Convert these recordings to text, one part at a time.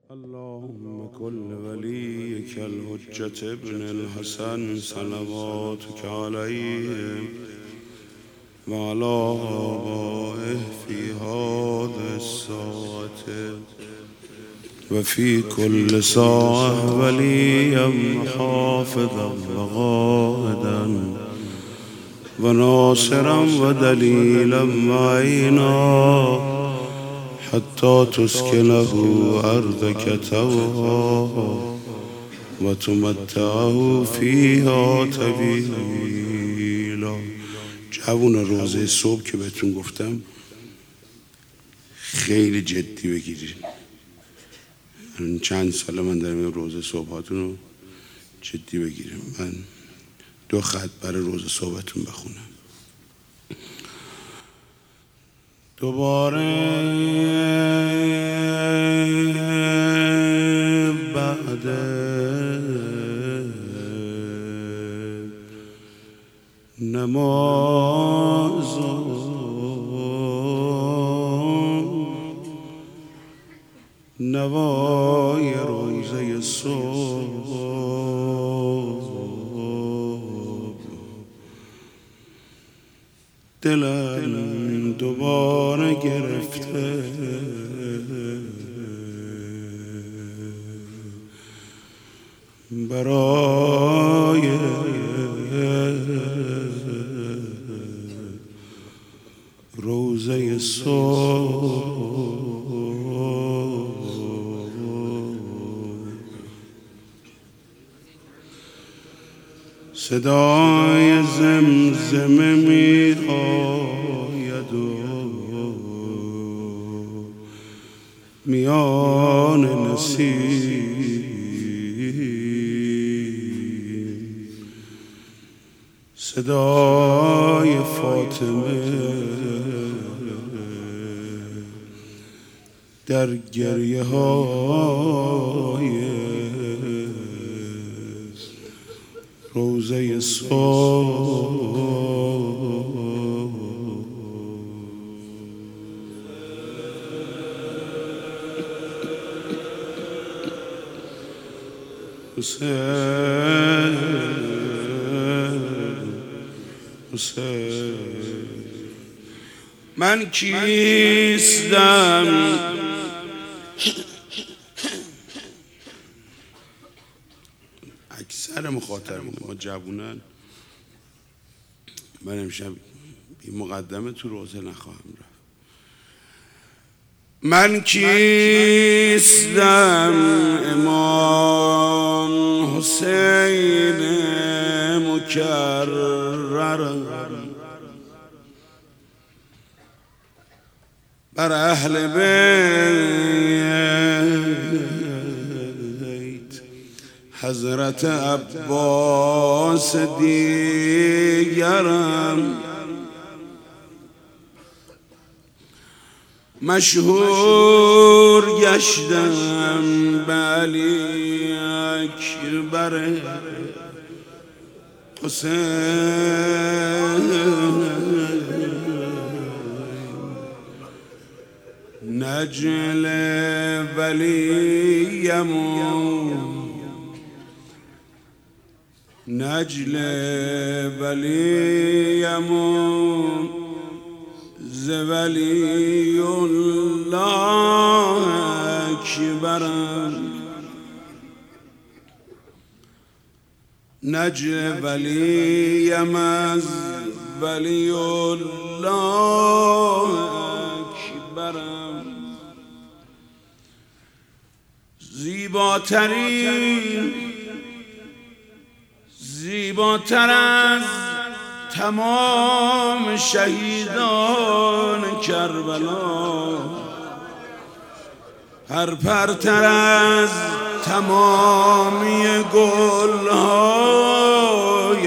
اللهم كل وليك الحجة ابن الحسن صلواتك عليه وعلى آبائه في هذه الساعة وفي كل ساعة وليا وحافظا وقائدا وناصرا ودليلا معينا حتى تسكنه أرضك طوعا وتمتعه فيها طویلا. جوون روزه صبح که بهتون گفتم خیلی جدی بگیرید. چند ساله من دارم روزه صبحاتون رو جدی بگیریم. من 2 خط برای روزه صبحتون بخونم. دوباره بعد نماز نوای روزه صبح دلم دوباره گرفته برای روزه صبح. صدای زمزمه می آید و میان نسیم صدای فاطمه در گریه های روزه صبح. حسین من کیستم اکثر مخاطبین ما جوونن. من امشب این مقدمه تو روزه نخواهم رفت. من کیستم امام حسین مکرر بر اهل بیت حضرت عباس دیگرم مشهور گشتم به علی اکبر حسین نجل ولیم نجل ولیم ز ولی الله اکبرم نجل ولیم از ولی الله اکبرم زیباتر از تمام شهیدان کربلا پرپرتر از تمامی گلهای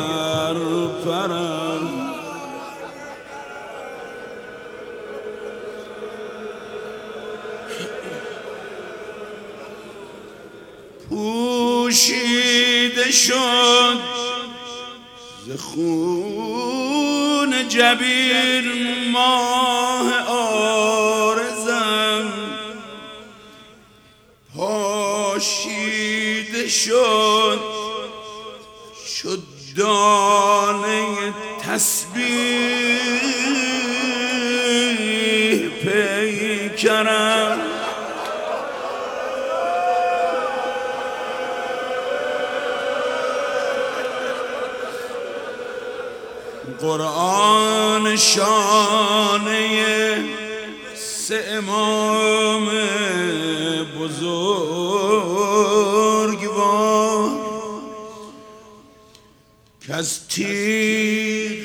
پرپرم پوشیده شد ز خون جبیر ماه آرزم پاشیده شد دانه تسبیح پیکرم قرآن شانه سه امام بزرگوار که از تیر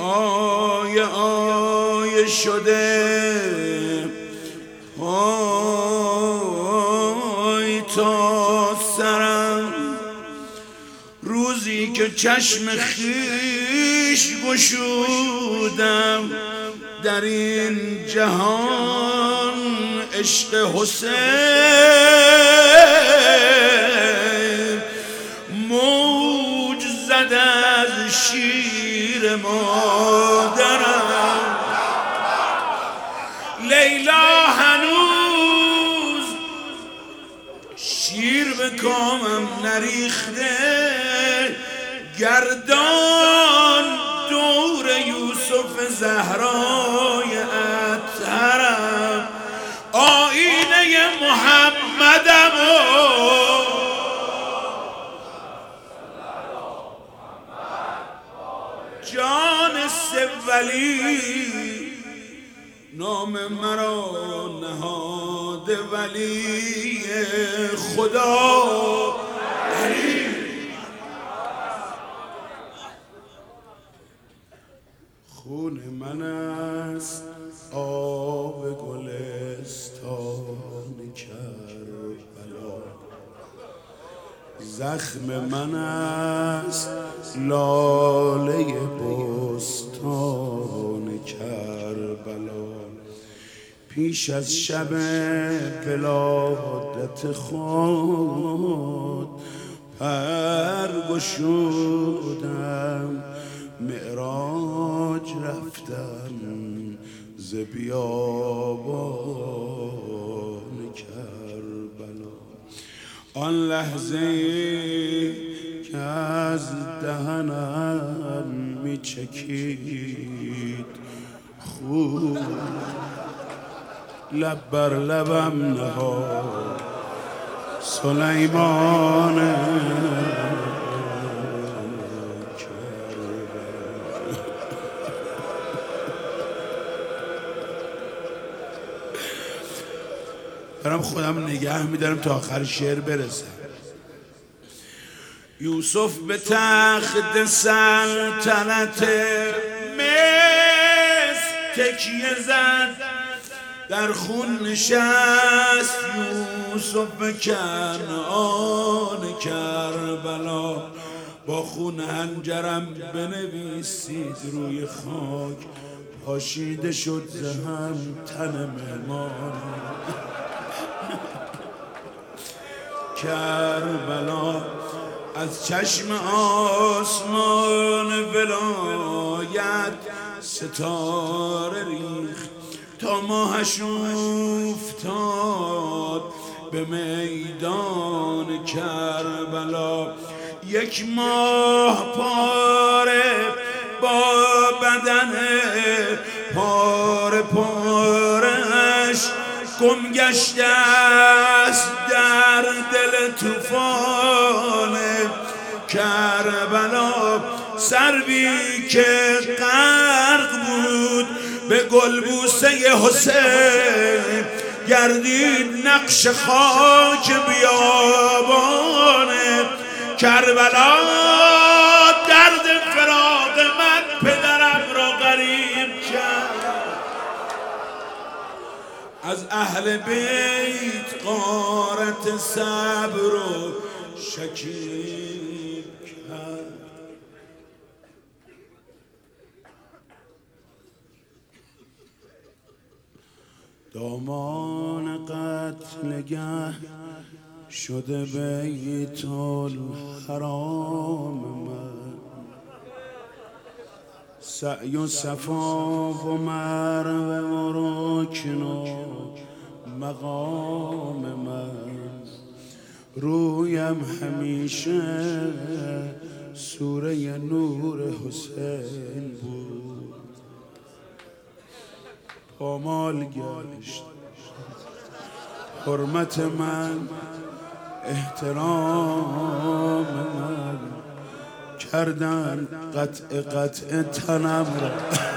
آیه شده پای تا سرم روزی که چشم خیش گشودم در این جهان عشق حسین موج زد از شیر مادرم لیلا هنوز شیر به کامم نریخته گردان دور یوسف زهرای اطهرم آینه محمدم جان سولی نام مرا نهاد ولی خدا خون من است آب گلستان کربلا زخم من است لاله بستان کربلا پیش از شب ولادت خود پرگشودم معراج رفتم ز بیابان کربلا آن لحظه که از دهنم می چکید خون لب بر لبم نهاد سلیمان برم خودم نگه میدارم تا آخر شعر برسم یوسف به تخت سلطنت مصر تکیه زد در خون نشست یوسف کنعان کربلا با خون حنجرم بنویسید روی خاک پاشیده شد زهم تن مهمان کربلا از چشم آسمان ولایت ستاره ریخت تا ماهش افتاد به میدان کربلا یک ماه پاره با بدن پاره پارش گم گشته است در دل طوفان کربلا سروی که غرق بود به گلبوسه حسین گردید نقش خاک بیابان کربلا درد فراق من پدرم را غریب کرد از اهل بیت غارت صبر و شکیب کرد دامان قتلگه شده بیت الحرام من سعی و صفا و مروه و رکن و مقام من رویم همیشه سوره نور حسین بود. پامال گشت حرمت من، احترام من، کردن قطع تنم را.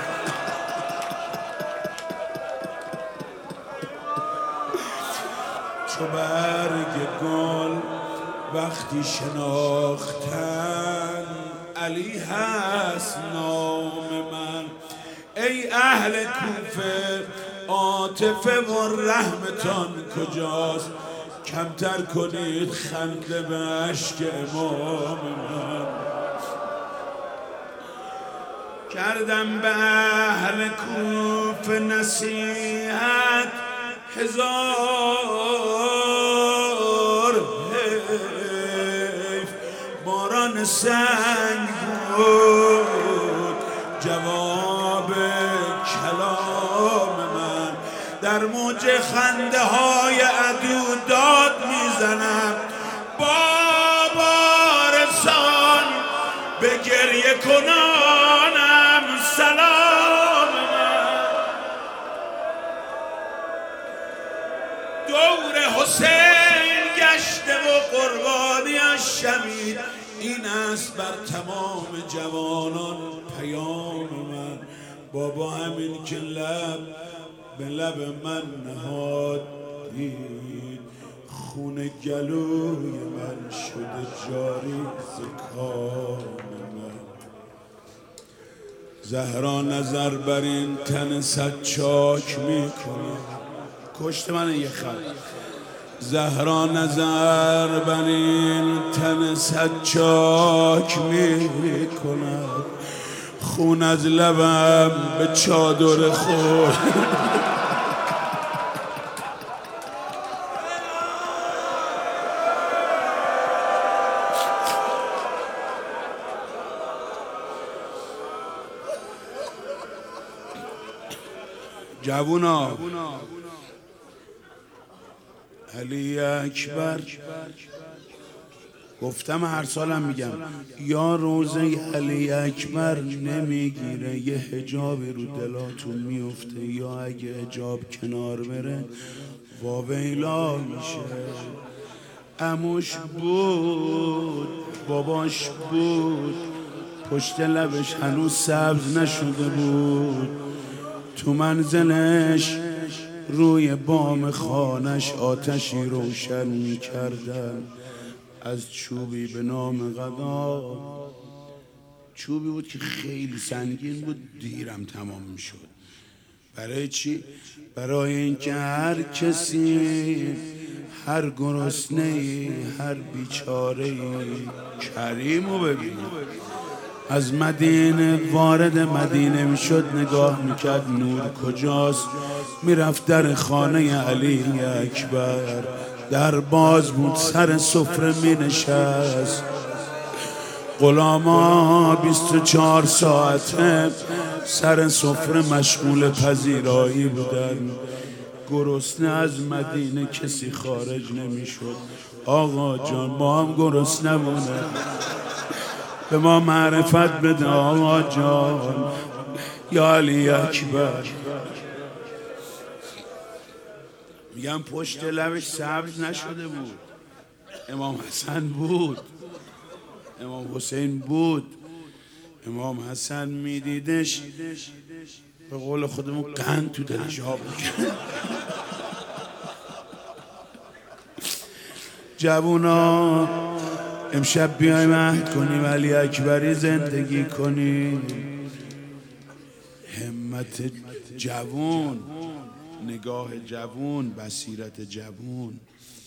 چو برگ گل وقتی شناختن، علی هست نام من. ای اهل کوفه عاطفه و رحمتان کجاست؟ کمتر کنید خنده به اشک امام من. کردم به اهل کوفه نصیحت هزار حیف، باران سنگ بود جواب کلام من. در موج خنده های عدو داد میزنم، بابا رسان به گریه کنانم سلام من. دور حسین گشته و قربانیش شمید، این است بر تمام جوانان پیام من. بابا همین که لب به لب من نهاد دید، خون گلوی من شده جاری ز کام من. زهرا نظر بر این تن صد چاک میکنه، کشت من یه خط. زهرا نظر بر این تن صد چاک میکند، خون از لبم به چادر خورد. جوونا، علی اکبر گفتم هر سالم میگم، یا روزه علی اکبر نمیگیره یه حجابی رو دلاتون میفته، یا اگه حجاب کنار بره واویلا میشه. عموش بود، باباش بود، پشت لبش هنوز سبز نشده بود. تو منزلش روی بام خانش آتشی روشن میکردن از چوبی به نام غذا. چوبی بود که خیلی سنگین بود، دیرم تمام میشد. برای چی؟ برای اینکه هر کسی، هر گرسنه‌ای، هر بیچاره‌ای کریمو ببینه. از مدینه وارد مدینه میشد، نگاه میکرد نور کجاست، میرفت در خانه علی اکبر، در باز بود، سر سفره مینشست. غلاما 24 ساعته سر سفره مشغول پذیرایی بودن. گرسنه از مدینه کسی خارج نمیشد. آقا جان ما هم گرسنه بودن، به ما معرفت بده آقا جان. یا علی اکبر. میگم پشت لبش سبز نشده بود. امام حسن بود، امام حسین بود. امام حسن میدیدش به قول خودمون قند تو دلش آب میکرد. جوونا امشب بیایم عهد کنیم علی اکبری زندگی کنیم. همت جوون، نگاه جوون، بصیرت جوون.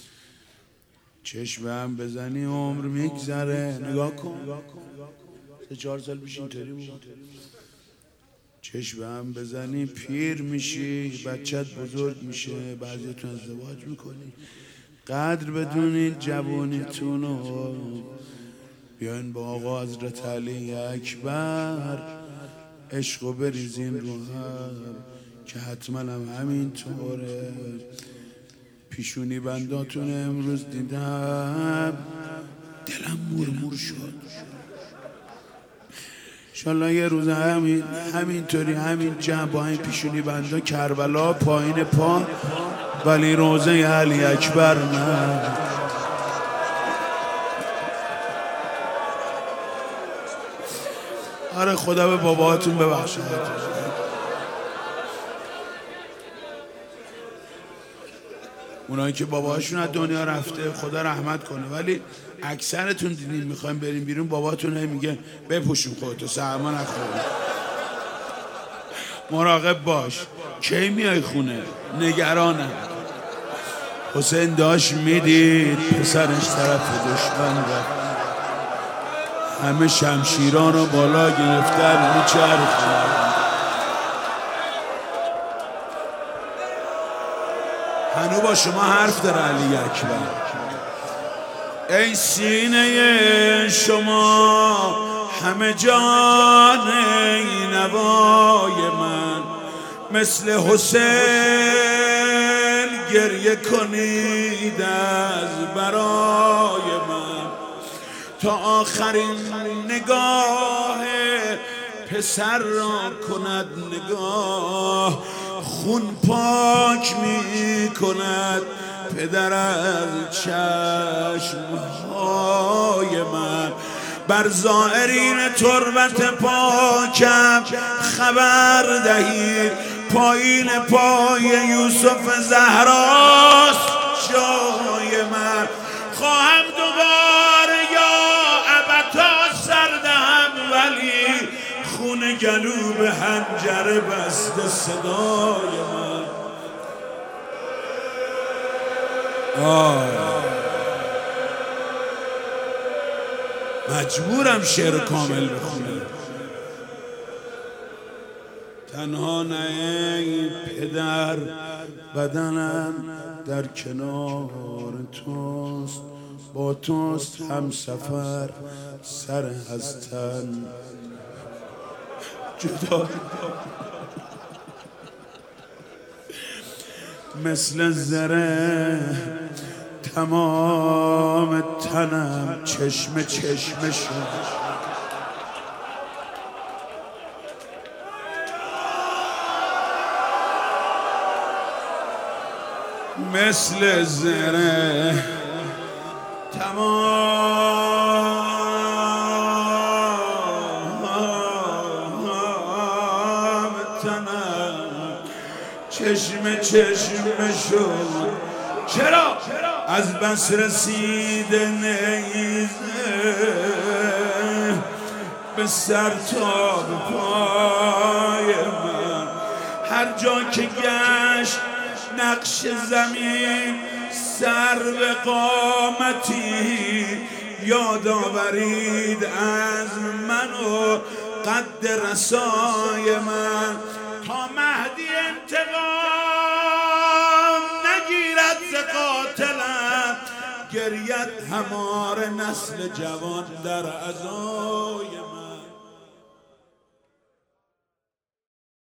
چشم هم بزنی عمر میگذره. نگاه کن 3-4 سال پیش اینطوری بود. چشم هم بزنی پیر میشی، بچت بزرگ میشه، بعضیتون ازدواج میکنی. قدر بدونید جوانیتونو. بیاین با آقا حضرت علی اکبر عشقو بریزین رو هم که حتما هم همین طوره. پیشونی بنداتون امروز دیدم دلم مورمور شد. انشالله یه روز همینطوری همین جمع با این پیشونی بندا کربلا پایین پا ولی روزه علی اکبر نه. آره خدا به باباتون ببخشه. اونایی که باباشون از دنیا رفته خدا رحمت کنه، ولی اکثرتون دیدین میخوایم بریم بیرون باباتون هی میگه بپوشون خودتو سرما نخور، مراقب باش، کی میای خونه، نگرانم. حسین داشت میدید پسرش طرف دشمن رفت، همه شمشیران رو بالا گرفتن میچرخن. هنو با شما حرف داره علی اکبر. ای سینه شما همه جان ای نوای من، مثل حسین گریه کنید از برای من، تا آخرین نگاه پسر را کند نگاه، خون پاک می کند پدر از چشمهای من. بر زائرین تربت پاکم خبر دهید، پایین پای یوسف زهراست جای من. خواهم دوباره یا ابتا سردهم، ولی خون گلو به حنجره بسته صدای من. مجبورم شعر کامل بخونم. تنها نه ای پدر، بدنم در کنار توست، با توست هم سفر، سر از تن جدا. مثل زره تمام تنم چشم چشم شد، مثل زره تمام تنم چشم چشم شد. چرا؟ از بس رسید نیزه به سر تا به پای من، هر جا که گشت نقش زمین سر به قامتی، یاد آورید از من و قد رسای من، تا مهدی انتقام نگیرد ز قاتلم، گرید هماره نسل جوان در عزای من.